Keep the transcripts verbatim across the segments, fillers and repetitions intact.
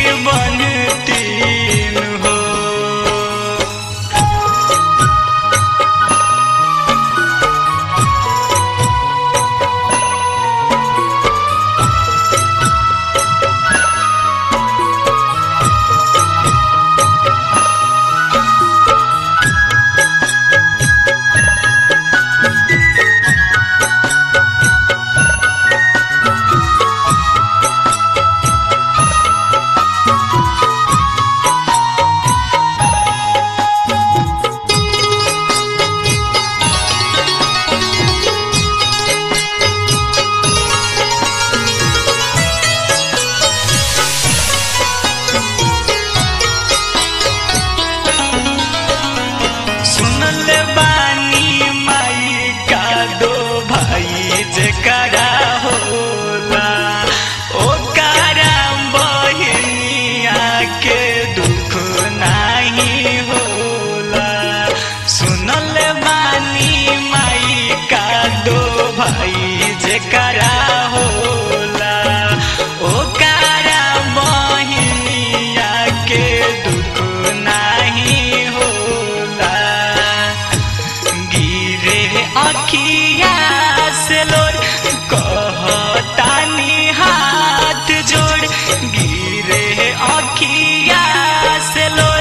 बनती हो। सुनल बानी माई का दो भाई जेकरा होला ओकरा बहिनिया के दुख नाही होला। सुनल बानी माई का दो भाई जेकरा होला ओकरा बहिनिया के दुख नाही होला। गिरे अखिया से लोर कहतानी हाथ जोड़, गिरे अखिया से लोर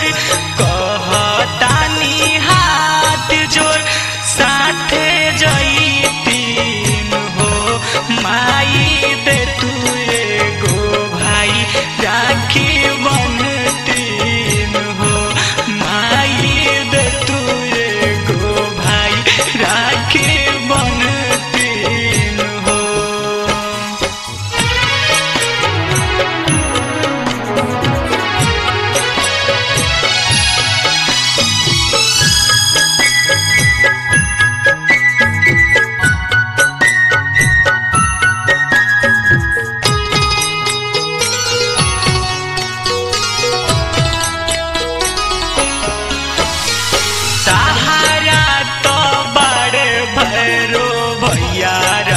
कहतानी हाथ जोड़। साथे जईतीन हो माई दे तू एगो भाई राखी बनतीन हो। माई दे तू एगो भाई राखी बनतीन हो। सहारा तो बड़े भैरो भैया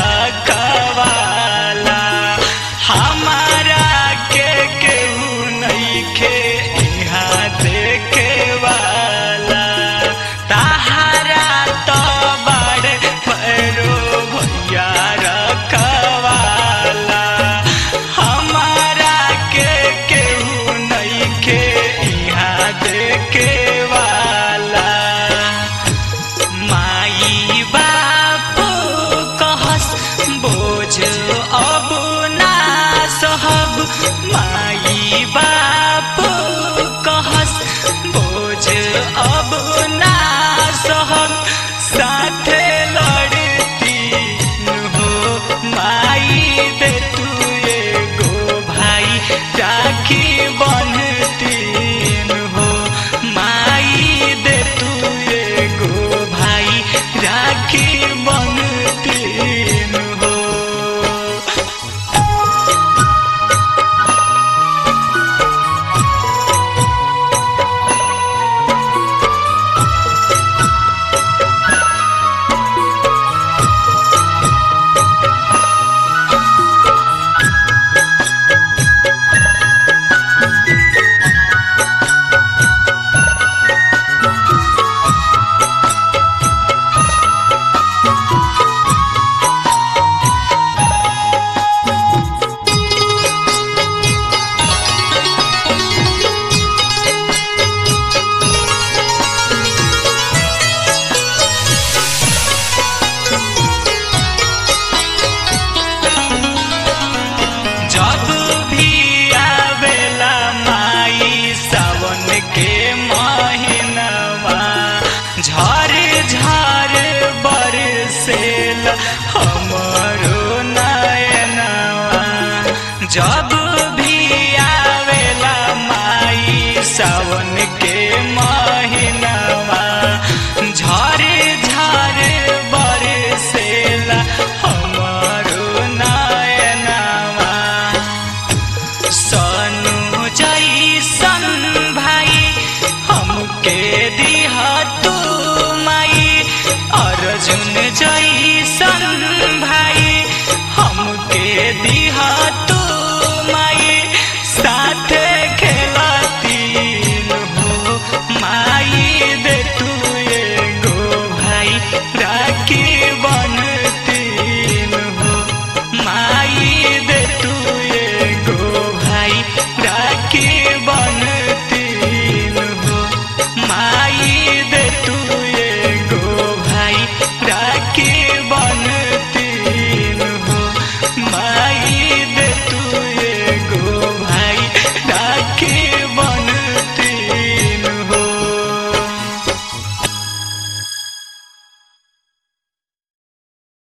रखवाला, हमारा के केहू नइखे इहाँ देखे वाला। सहारा तो बड़े भैरो भैया रखवाला, हमारा के केहू नइखे इहाँ देखे वाला। माई बापू कहस बोझ अब ना सहब, माई बापू कहस बोझ अब ना सहब। साथे लड़तीन हो माई दे तू एगो भाई राखी बनतीन हो। माई दे तू एगो भाई राखी बनतीन हो। जब भी आवेला माई सावन